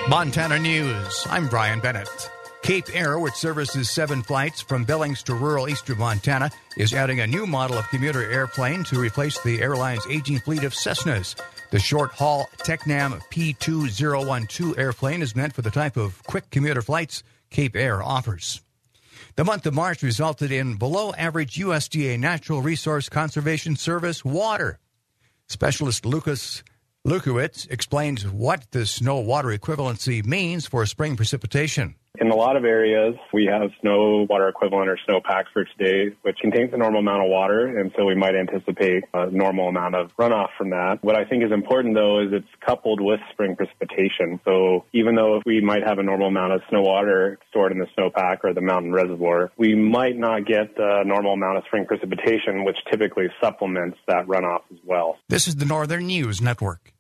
Montana News. I'm Brian Bennett. Cape Air, which services 7 flights from Billings to rural eastern Montana, is adding a new model of commuter airplane to replace the airline's aging fleet of Cessnas. The short-haul Tecnam P2012 airplane is meant for the type of quick commuter flights Cape Air offers. The month of March resulted in below-average USDA Natural Resource Conservation Service water. Specialist Lucas Lukowitz explains what the snow-water equivalency means for spring precipitation. In a lot of areas, we have snow water equivalent or snowpack for today, which contains a normal amount of water, and so we might anticipate a normal amount of runoff from that. What I think is important, though, is it's coupled with spring precipitation. So even though we might have a normal amount of snow water stored in the snowpack or the mountain reservoir, we might not get the normal amount of spring precipitation, which typically supplements that runoff as well. This is the Northern News Network.